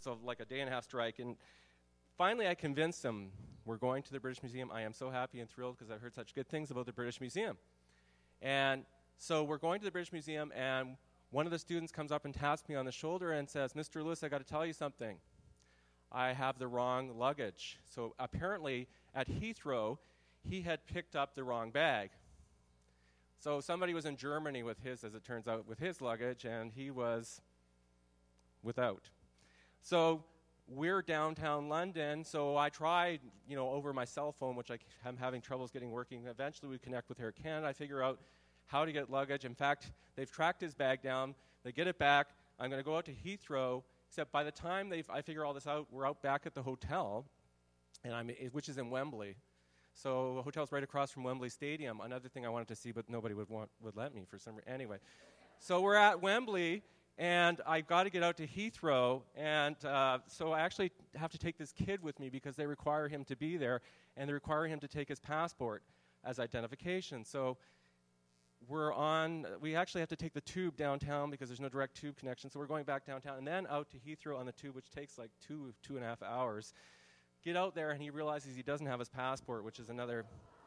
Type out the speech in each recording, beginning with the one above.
There's like a day and a half strike. And finally, I convinced them, we're going to the British Museum. I am so happy and thrilled because I've heard such good things about the British Museum. And so we're going to the British Museum, and one of the students comes up and taps me on the shoulder and says, Mr. Lewis, I got to tell you something. I have the wrong luggage. So apparently at Heathrow, he had picked up the wrong bag. So somebody was in Germany with his, as it turns out, with his luggage, and he was without. So we're downtown London, so I tried, over my cell phone, which I'm having troubles getting working. Eventually we connect with Air Canada. I figure out how to get luggage. In fact, they've tracked his bag down. They get it back. I'm going to go out to Heathrow, except by the time I figure all this out, we're out back at the hotel, which is in Wembley. So the hotel's right across from Wembley Stadium. Another thing I wanted to see, but nobody would let me for some reason. Anyway, so we're at Wembley, and I got to get out to Heathrow, and so I actually have to take this kid with me because they require him to be there, and they require him to take his passport as identification. So we actually have to take the tube downtown because there's no direct tube connection, so we're going back downtown and then out to Heathrow on the tube, which takes like two and a half hours. Get out there, and he realizes he doesn't have his passport, which is another...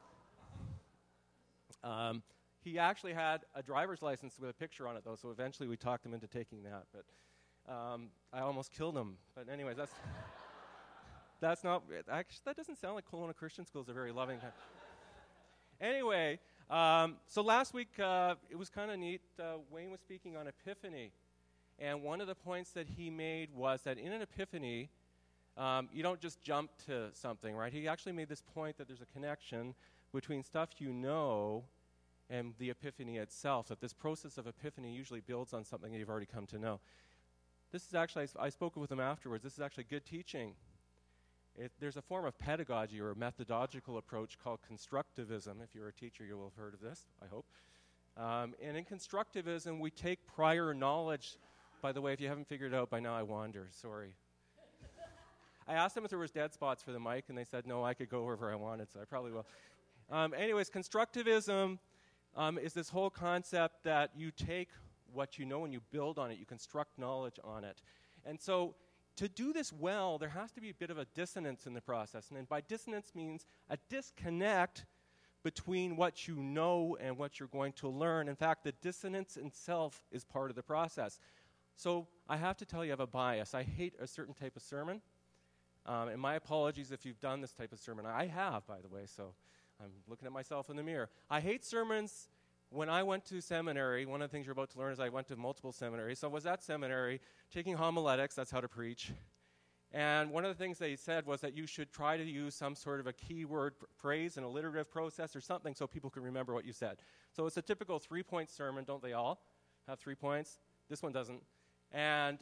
He actually had a driver's license with a picture on it, though, so eventually we talked him into taking that. But I almost killed him. But anyways, that's not... Actually, that doesn't sound like Kelowna Christian School is a very loving... Anyway, so last week it was kind of neat. Wayne was speaking on Epiphany, and one of the points that he made was that in an Epiphany, you don't just jump to something, right? He actually made this point that there's a connection between stuff you know and the Epiphany itself, that this process of Epiphany usually builds on something that you've already come to know. This is actually, I spoke with him afterwards, this is actually good teaching. There's a form of pedagogy or a methodological approach called constructivism. If you're a teacher, you will have heard of this, I hope. And in constructivism, we take prior knowledge. By the way, if you haven't figured it out by now, I wander, sorry. I asked them if there was dead spots for the mic, and they said, no, I could go wherever I wanted, so I probably will. Anyways, constructivism is this whole concept that you take what you know and you build on it. You construct knowledge on it. And so to do this well, there has to be a bit of a dissonance in the process. And by dissonance means a disconnect between what you know and what you're going to learn. In fact, the dissonance itself is part of the process. So I have to tell you I have a bias. I hate a certain type of sermon. And my apologies if you've done this type of sermon. I have, by the way, so I'm looking at myself in the mirror. I hate sermons. When I went to seminary, one of the things you're about to learn is I went to multiple seminaries. So I was at seminary taking homiletics, that's how to preach. And one of the things they said was that you should try to use some sort of a keyword phrase, an alliterative process or something so people can remember what you said. So it's a typical 3-point sermon, don't they all have 3 points? This one doesn't. And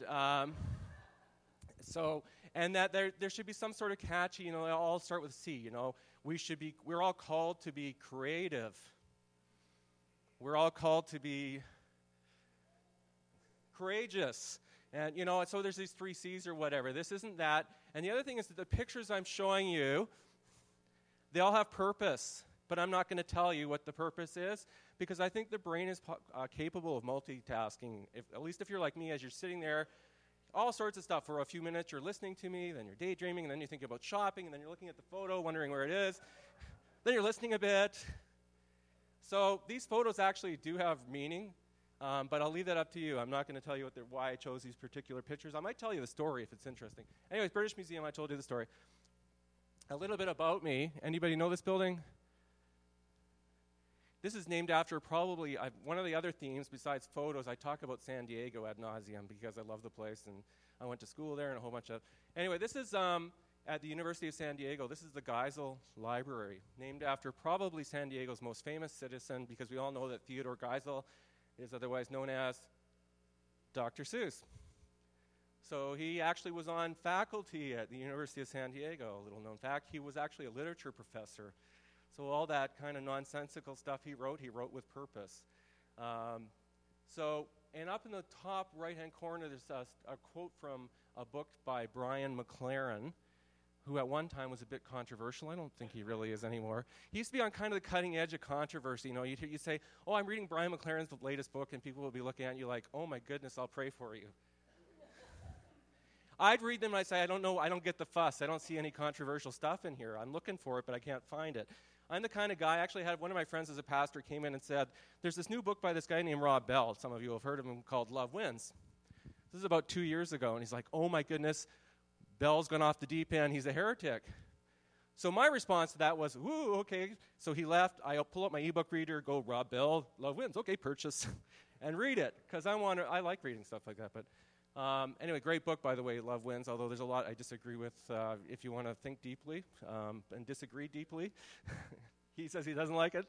and that there should be some sort of catchy, they all start with C, we're all called to be creative. We're all called to be courageous. And, so there's these 3 C's or whatever. This isn't that. And the other thing is that the pictures I'm showing you, they all have purpose. But I'm not going to tell you what the purpose is because I think the brain is capable of multitasking. At least if you're like me, as you're sitting there, all sorts of stuff. For a few minutes, you're listening to me, then you're daydreaming, and then you're thinking about shopping, and then you're looking at the photo, wondering where it is. Then you're listening a bit. So these photos actually do have meaning, but I'll leave that up to you. I'm not going to tell you why I chose these particular pictures. I might tell you the story if it's interesting. Anyways, British Museum, I told you the story. A little bit about me. Anybody know this building? This is named after probably one of the other themes besides photos. I talk about San Diego ad nauseum because I love the place, and I went to school there and a whole bunch of... Anyway, this is... at the University of San Diego, this is the Geisel Library, named after probably San Diego's most famous citizen, because we all know that Theodore Geisel is otherwise known as Dr. Seuss. So he actually was on faculty at the University of San Diego, a little known fact. He was actually a literature professor. So all that kind of nonsensical stuff he wrote with purpose. And up in the top right-hand corner, there's a quote from a book by Brian McLaren, who at one time was a bit controversial. I don't think he really is anymore. He used to be on kind of the cutting edge of controversy. You say, oh, I'm reading Brian McLaren's latest book, and people will be looking at you like, oh my goodness, I'll pray for you. I'd read them and I'd say, I don't know, I don't get the fuss. I don't see any controversial stuff in here. I'm looking for it, but I can't find it. I'm the kind of guy, I actually had one of my friends as a pastor came in and said, there's this new book by this guy named Rob Bell. Some of you have heard of him, called Love Wins. This is about 2 years ago, and he's like, oh my goodness, Bell's gone off the deep end. He's a heretic. So my response to that was, ooh, okay. So he left. I pull up my ebook reader, go Rob Bell, Love Wins. Okay, purchase, and read it, because I like reading stuff like that. But anyway, great book, by the way, Love Wins, although there's a lot I disagree with if you want to think deeply and disagree deeply. He says he doesn't like it.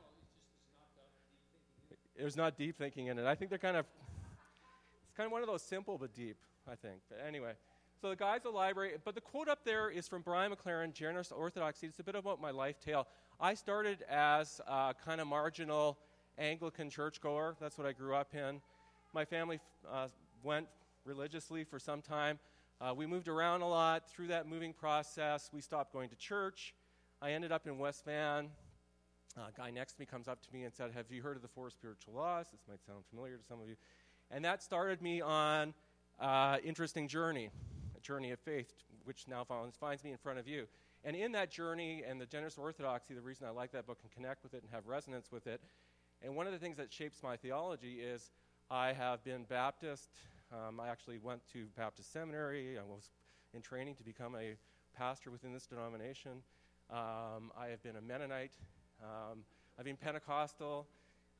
There's not deep thinking in it. I think it's kind of one of those simple but deep, I think. But anyway, so the guy's a library, but the quote up there is from Brian McLaren, Generous Orthodoxy. It's a bit about my life tale. I started as a kind of marginal Anglican churchgoer. That's what I grew up in. My family went religiously for some time. We moved around a lot. Through that moving process, we stopped going to church. I ended up in West Van. A guy next to me comes up to me and said, have you heard of the Four Spiritual Laws? This might sound familiar to some of you. And that started me on an interesting journey, a journey of faith, which now finds me in front of you. And in that journey and the Generous Orthodoxy, the reason I like that book and connect with it and have resonance with it, and one of the things that shapes my theology is I have been Baptist. I actually went to Baptist seminary. I was in training to become a pastor within this denomination. I have been a Mennonite. I've been Pentecostal.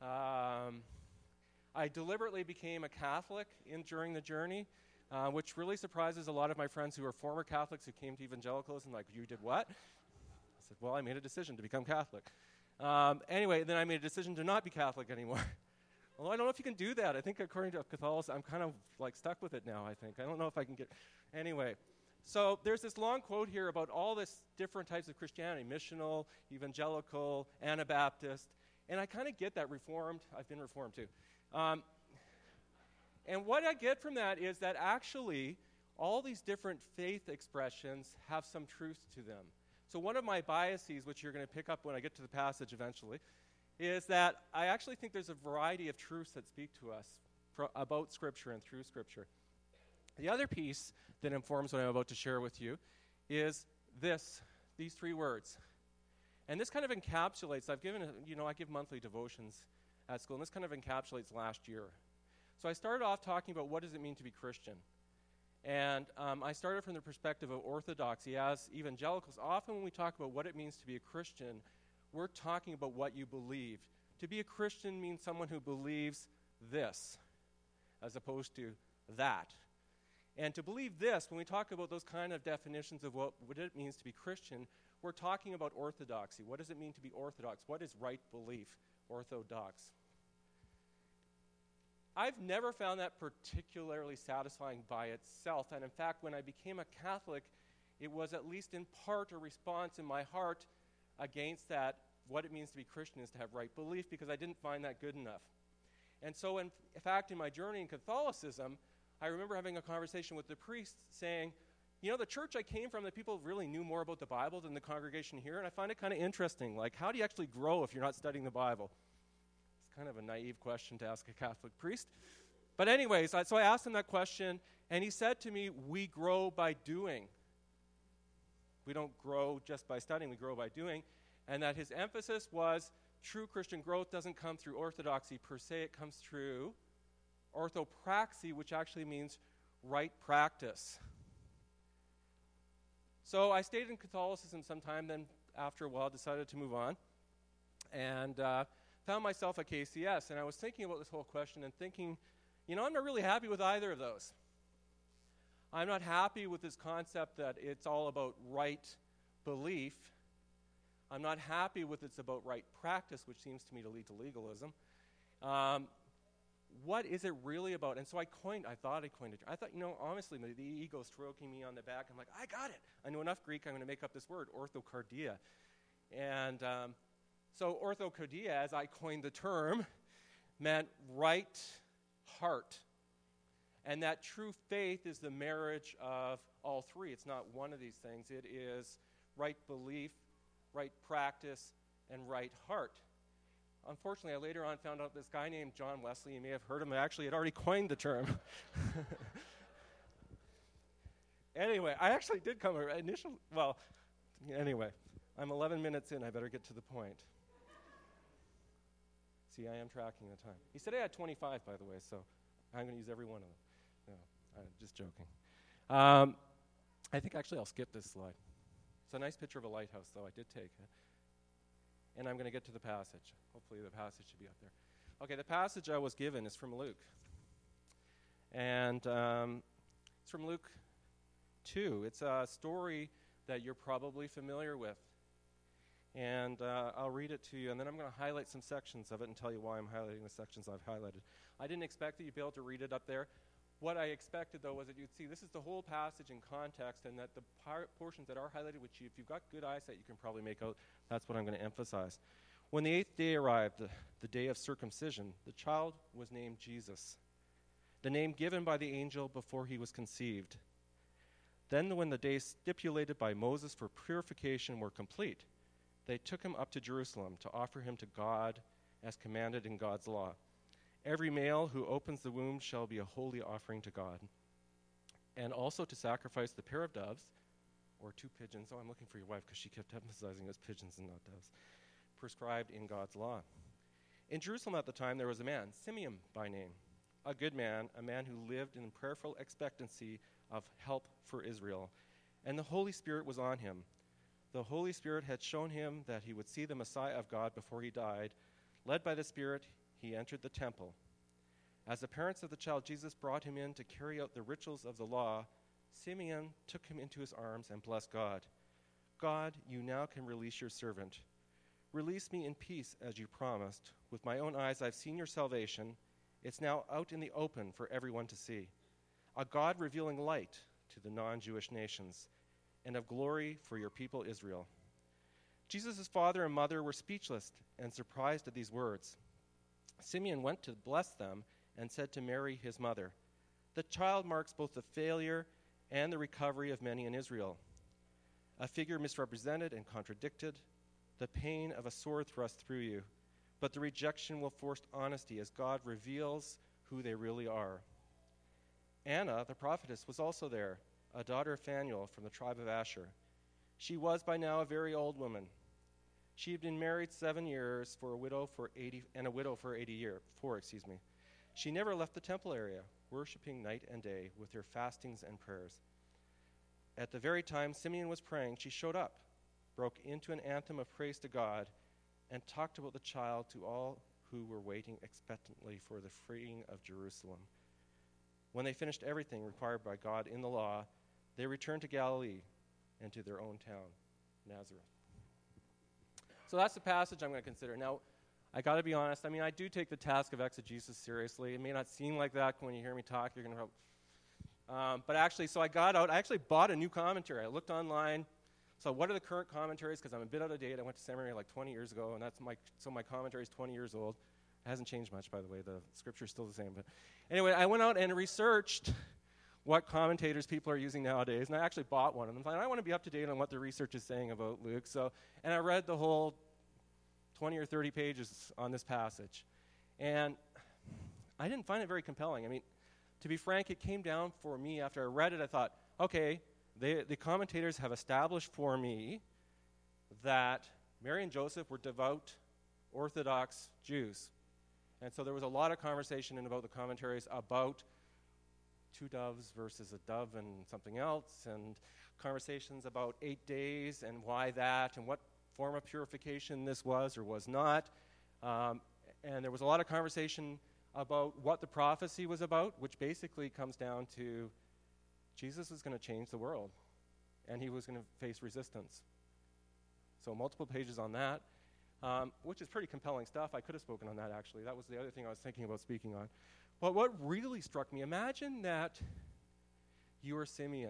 I deliberately became a Catholic during the journey, which really surprises a lot of my friends who are former Catholics who came to evangelicals and like, you did what? I said, well, I made a decision to become Catholic. Anyway, then I made a decision to not be Catholic anymore. Although I don't know if you can do that. I think according to Catholicism, I'm kind of like stuck with it now, I think. I don't know if I can get... Anyway, so there's this long quote here about all this different types of Christianity, missional, evangelical, Anabaptist, and I kind of get that Reformed. I've been Reformed too. And what I get from that is that actually all these different faith expressions have some truth to them. So one of my biases, which you're going to pick up when I get to the passage eventually, is that I actually think there's a variety of truths that speak to us about Scripture and through Scripture. The other piece that informs what I'm about to share with you is these three words. And this kind of encapsulates, I give monthly devotions at school, and this kind of encapsulates last year. So I started off talking about what does it mean to be Christian. And I started from the perspective of orthodoxy. As evangelicals, often when we talk about what it means to be a Christian, we're talking about what you believe. To be a Christian means someone who believes this, as opposed to that. And to believe this, when we talk about those kind of definitions of what it means to be Christian, we're talking about orthodoxy. What does it mean to be orthodox? What is right belief? Orthodox. I've never found that particularly satisfying by itself. And in fact, when I became a Catholic, it was at least in part a response in my heart against that. What it means to be Christian is to have right belief, because I didn't find that good enough. And so in fact, in my journey in Catholicism, I remember having a conversation with the priest saying, the church I came from, the people really knew more about the Bible than the congregation here, and I find it kind of interesting. Like, how do you actually grow if you're not studying the Bible? It's kind of a naive question to ask a Catholic priest. But anyways, so I asked him that question, and he said to me, we grow by doing. We don't grow just by studying, we grow by doing. And that his emphasis was true Christian growth doesn't come through orthodoxy per se, it comes through orthopraxy, which actually means right practice. So I stayed in Catholicism some time, then after a while decided to move on, and found myself at KCS. And I was thinking about this whole question and thinking, I'm not really happy with either of those. I'm not happy with this concept that it's all about right belief. I'm not happy with it's about right practice, which seems to me to lead to legalism. What is it really about? And so I thought, honestly, the ego stroking me on the back. I'm like, I got it. I know enough Greek, I'm going to make up this word, orthokardia. And so orthokardia, as I coined the term, meant right heart. And that true faith is the marriage of all three. It's not one of these things. It is right belief, right practice, and right heart. Unfortunately, I later on found out this guy named John Wesley, you may have heard him, actually had already coined the term. Anyway, I actually did come anyway, I'm 11 minutes in. I better get to the point. See, I am tracking the time. He said I had 25, by the way, so I'm going to use every one of them. No, I'm just joking. I think actually I'll skip this slide. It's a nice picture of a lighthouse, though. I did take it. And I'm going to get to the passage. Hopefully the passage should be up there. Okay, the passage I was given is from Luke. And it's from Luke 2. It's a story that you're probably familiar with. And I'll read it to you, and then I'm going to highlight some sections of it and tell you why I'm highlighting the sections I've highlighted. I didn't expect that you'd be able to read it up there. What I expected, though, was that you'd see this is the whole passage in context, and that the portions that are highlighted, which if you've got good eyesight, you can probably make out. That's what I'm going to emphasize. When the 8th day arrived, the day of circumcision, the child was named Jesus, the name given by the angel before he was conceived. Then when the days stipulated by Moses for purification were complete, they took him up to Jerusalem to offer him to God as commanded in God's law. Every male who opens the womb shall be a holy offering to God, and also to sacrifice the pair of doves, or 2 pigeons. Oh, I'm looking for your wife because she kept emphasizing it was pigeons and not doves, prescribed in God's law. In Jerusalem at the time there was a man, Simeon by name, a good man, a man who lived in prayerful expectancy of help for Israel, and the Holy Spirit was on him. The Holy Spirit had shown him that he would see the Messiah of God before he died. Led by the Spirit, he entered the temple. As the parents of the child Jesus brought him in to carry out the rituals of the law, Simeon took him into his arms and blessed God. God, you now can release your servant. Release me in peace as you promised. With my own eyes I've seen your salvation. It's now out in the open for everyone to see. A God revealing light to the non-Jewish nations, and of glory for your people Israel. Jesus' father and mother were speechless and surprised at these words. Simeon went to bless them and said to Mary, his mother, "The child marks both the failure and the recovery of many in Israel. A figure misrepresented and contradicted, the pain of a sword thrust through you, but the rejection will force honesty as God reveals who they really are." Anna, the prophetess, was also there, a daughter of Phanuel from the tribe of Asher. She was by now a very old woman. She had been married 7 years for a widow for 80 years. She never left the temple area, worshiping night and day with her fastings and prayers. At the very time Simeon was praying, she showed up, broke into an anthem of praise to God, and talked about the child to all who were waiting expectantly for the freeing of Jerusalem. When they finished everything required by God in the law, they returned to Galilee and to their own town, Nazareth. So that's the passage I'm going to consider. Now, I got to be honest. I mean, I do take the task of exegesis seriously. It may not seem like that when you hear me talk. You're going to, but actually, so I actually bought a new commentary. I looked online. So what are the current commentaries? Because I'm a bit out of date. I went to seminary like 20 years ago, and my commentary is 20 years old. It hasn't changed much, by the way. The scripture's still the same. But anyway, I went out and researched what commentators people are using nowadays, and I actually bought one. And I'm like, I want to be up to date on what the research is saying about Luke. And I read the whole 20 or 30 pages on this passage. And I didn't find it very compelling. I mean, to be frank, it came down for me after I read it. I thought, okay, the commentators have established for me that Mary and Joseph were devout Orthodox Jews. And so there was a lot of conversation about the commentaries about 2 doves versus a dove and something else, and conversations about 8 days and why that, and what form of purification this was or was not. And there was a lot of conversation about what the prophecy was about, which basically comes down to Jesus was going to change the world, and he was going to face resistance. So multiple pages on that, which is pretty compelling stuff. I could have spoken on that, actually. That was the other thing I was thinking about speaking on. But what really struck me, imagine that you are Simeon.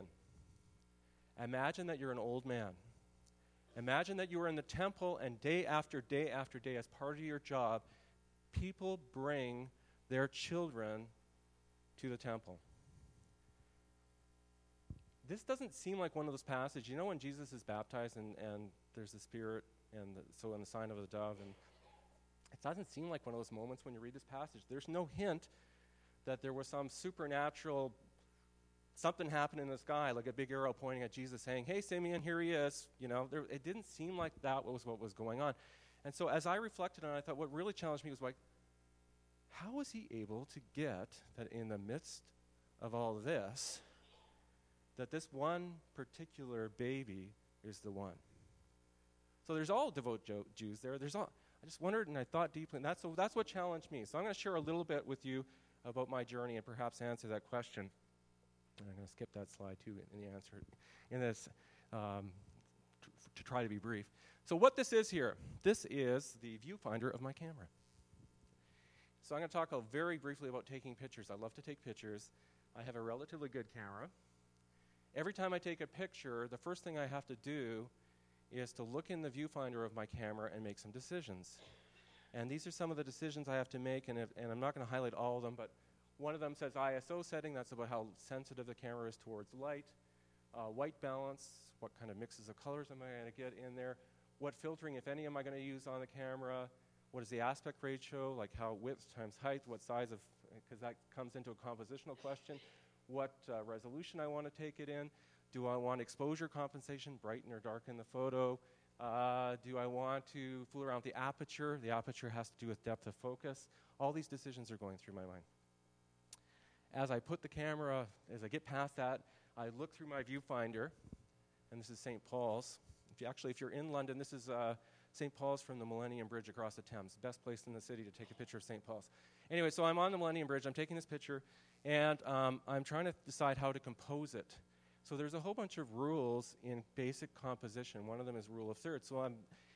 Imagine that you're an old man. Imagine that you are in the temple, and day after day after day, as part of your job, people bring their children to the temple. This doesn't seem like one of those passages. You know when Jesus is baptized and there's the Spirit and the sign of the dove, and it doesn't seem like one of those moments when you read this passage. There's no hint that there was some supernatural something happened in the sky, like a big arrow pointing at Jesus saying, hey, Simeon, here he is. It didn't seem like that was what was going on. And so as I reflected on it, I thought what really challenged me was like, how was he able to get that in the midst of all this, that this one particular baby is the one? So there's all devout Jews there. I just wondered, and I thought deeply, and that's what challenged me. So I'm going to share a little bit with you about my journey and perhaps answer that question. And I'm going to skip that slide too in the answer in this to try to be brief. So what this is here, this is the viewfinder of my camera. So I'm going to talk very briefly about taking pictures. I love to take pictures. I have a relatively good camera. Every time I take a picture, the first thing I have to do is to look in the viewfinder of my camera and make some decisions. And these are some of the decisions I have to make, and I'm not going to highlight all of them, but one of them says ISO setting. That's about how sensitive the camera is towards light. White balance, what kind of mixes of colors am I going to get in there? What filtering, if any, am I going to use on the camera? What is the aspect ratio, like how width times height, what size of, because that comes into a compositional question. What resolution I want to take it in. Do I want exposure compensation, brighten or darken the photo? Do I want to fool around with the aperture? The aperture has to do with depth of focus. All these decisions are going through my mind. As I put the camera, as I get past that, I look through my viewfinder, and this is St. Paul's. If you're in London, this is St. Paul's from the Millennium Bridge across the Thames. Best place in the city to take a picture of St. Paul's. Anyway, so I'm on the Millennium Bridge. I'm taking this picture, and I'm trying to decide how to compose it. So there's a whole bunch of rules in basic composition. One of them is rule of thirds. So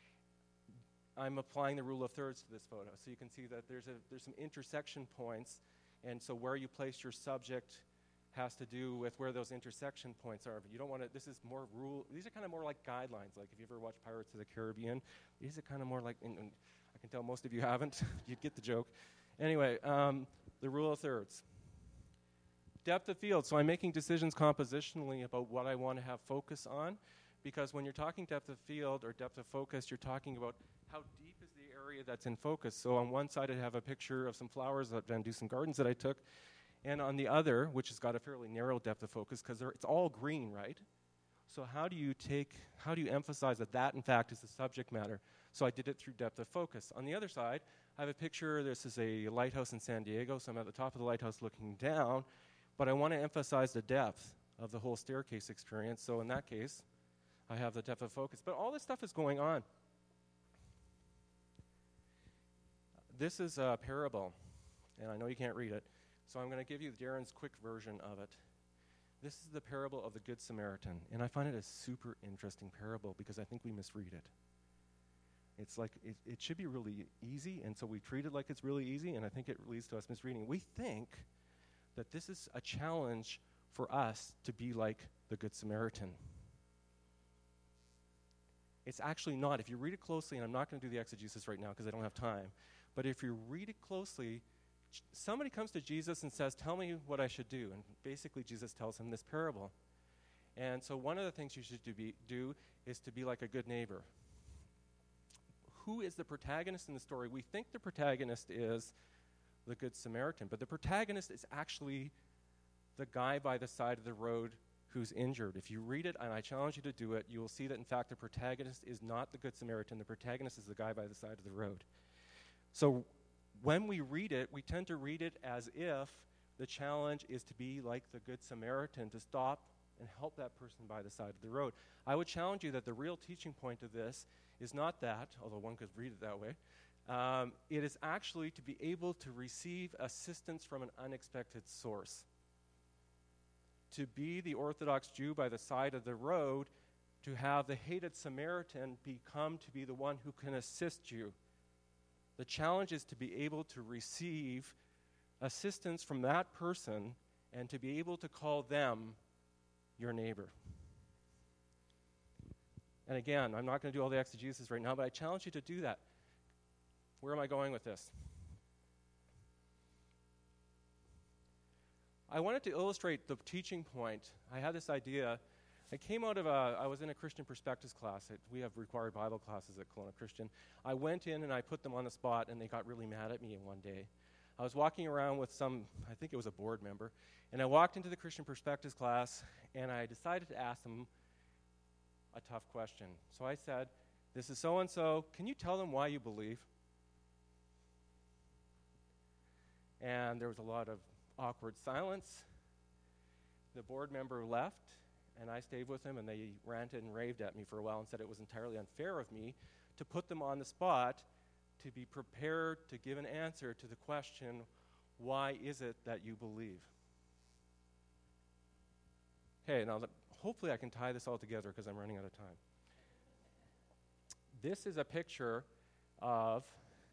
I'm applying the rule of thirds to this photo. So you can see that there's some intersection points, and so where you place your subject has to do with where those intersection points are. But you don't want to, this is more rule, these are kind of more like guidelines. Like if you ever watch Pirates of the Caribbean, these are kind of more like, and I can tell most of you haven't, you'd get the joke. Anyway, the rule of thirds. Depth of field, so I'm making decisions compositionally about what I want to have focus on, because when you're talking depth of field or depth of focus, you're talking about how deep is the area that's in focus. So on one side I have a picture of some flowers and do some gardens that I took, and on the other, which has got a fairly narrow depth of focus, because it's all green, right? So how do you emphasize that in fact is the subject matter? So I did it through depth of focus. On the other side, I have a picture, this is a lighthouse in San Diego, so I'm at the top of the lighthouse looking down, but I want to emphasize the depth of the whole staircase experience. So in that case, I have the depth of focus. But all this stuff is going on. This is a parable, and I know you can't read it, so I'm going to give you Darren's quick version of it. This is the parable of the Good Samaritan, and I find it a super interesting parable because I think we misread it. It's like it should be really easy, and so we treat it like it's really easy, and I think it leads to us misreading. We think that this is a challenge for us to be like the Good Samaritan. It's actually not. If you read it closely, and I'm not going to do the exegesis right now because I don't have time, but if you read it closely, somebody comes to Jesus and says, tell me what I should do. And basically Jesus tells him this parable. And so one of the things you should do is to be like a good neighbor. Who is the protagonist in the story? We think the protagonist is the Good Samaritan, but the protagonist is actually the guy by the side of the road who's injured. If you read it, and I challenge you to do it, you will see that in fact the protagonist is not the Good Samaritan. The protagonist is the guy by the side of the road. So when we read it, we tend to read it as if the challenge is to be like the Good Samaritan, to stop and help that person by the side of the road. I would challenge you that the real teaching point of this is not that, although one could read it that way. It is actually to be able to receive assistance from an unexpected source. To be the Orthodox Jew by the side of the road, to have the hated Samaritan become to be the one who can assist you. The challenge is to be able to receive assistance from that person and to be able to call them your neighbor. And again, I'm not going to do all the exegesis right now, but I challenge you to do that. Where am I going with this? I wanted to illustrate the teaching point. I had this idea. I came out of I was in a Christian Perspectives class. We have required Bible classes at Kelowna Christian. I went in and I put them on the spot, and they got really mad at me one day. I was walking around with I think it was a board member, and I walked into the Christian Perspectives class, and I decided to ask them a tough question. So I said, "This is so-and-so. Can you tell them why you believe?" And there was a lot of awkward silence. The board member left, and I stayed with him, and they ranted and raved at me for a while and said it was entirely unfair of me to put them on the spot to be prepared to give an answer to the question, why is it that you believe? Okay, now hopefully I can tie this all together because I'm running out of time. This is a picture of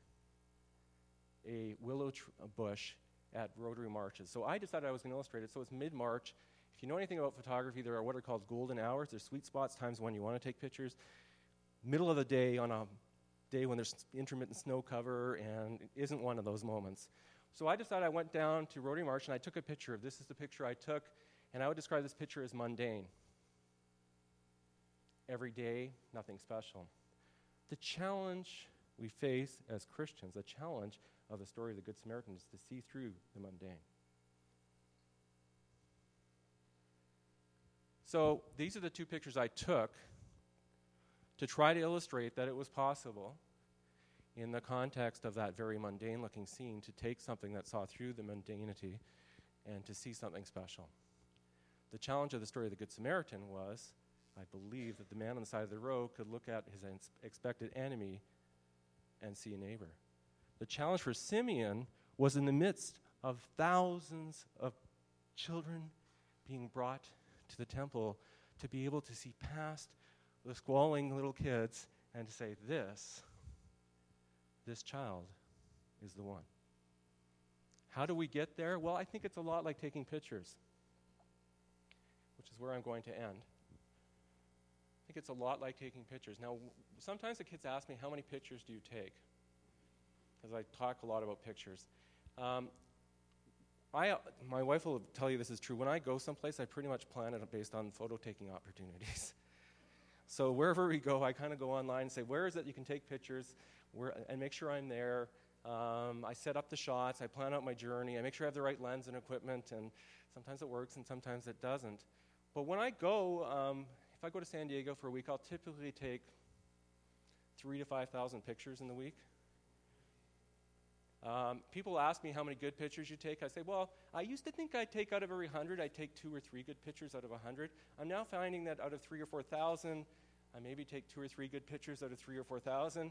a willow bush at Rotary Marches. So I decided I was going to illustrate it. So it's mid-March. If you know anything about photography, there are what are called golden hours. There's sweet spots, times when you want to take pictures. Middle of the day on a day when there's intermittent snow cover, and it isn't one of those moments. So I decided I went down to Rotary March and I took a picture of this. Is the picture I took, and I would describe this picture as mundane. Every day, nothing special. The challenge we face as Christians, the challenge of the story of the Good Samaritan, is to see through the mundane. So these are the two pictures I took to try to illustrate that it was possible, in the context of that very mundane-looking scene, to take something that saw through the mundanity and to see something special. The challenge of the story of the Good Samaritan was, I believe, that the man on the side of the road could look at his expected enemy and see a neighbor. The challenge for Simeon was in the midst of thousands of children being brought to the temple to be able to see past the squalling little kids and to say, this child is the one. How do we get there? Well, I think it's a lot like taking pictures, which is where I'm going to end. I think it's a lot like taking pictures. Now, sometimes the kids ask me, how many pictures do you take? Because I talk a lot about pictures. My wife will tell you this is true. When I go someplace, I pretty much plan it based on photo-taking opportunities. So wherever we go, I kind of go online and say, where is it you can take pictures, and make sure I'm there. I set up the shots. I plan out my journey. I make sure I have the right lens and equipment, and sometimes it works and sometimes it doesn't. But when I go, if I go to San Diego for a week, I'll typically take 3,000 to 5,000 pictures in the week. People ask me how many good pictures you take. I say, well, I used to think I'd take out of every 100, I'd take 2 or 3 good pictures out of 100. I'm now finding that out of 3,000 or 4,000, I maybe take 2 or 3 good pictures out of 3,000 or 4,000.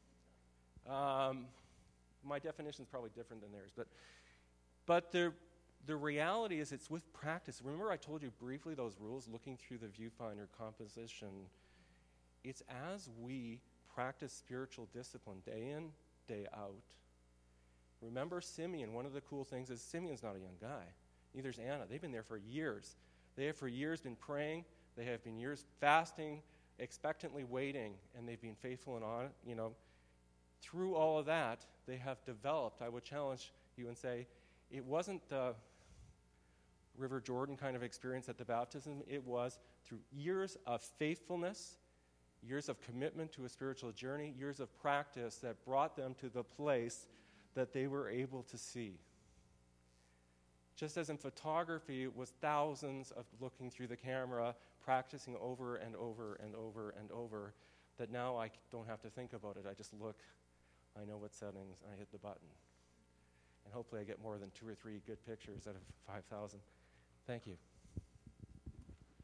My definition is probably different than theirs, but the reality is it's with practice. Remember I told you briefly those rules, looking through the viewfinder, composition. It's as we practice spiritual discipline day in, day out. Remember Simeon, one of the cool things is Simeon's not a young guy. Neither is Anna. They've been there for years. They have for years been praying. They have been years fasting, expectantly waiting, and they've been faithful and on, through all of that, they have developed. I would challenge you and say, it wasn't the River Jordan kind of experience at the baptism. It was through years of faithfulness, years of commitment to a spiritual journey, years of practice that brought them to the place that they were able to see. Just as in photography, it was thousands of looking through the camera, practicing over and over and over and over, that now I don't have to think about it. I just look, I know what settings, and I hit the button. And hopefully I get more than 2 or 3 good pictures out of 5,000. Thank you.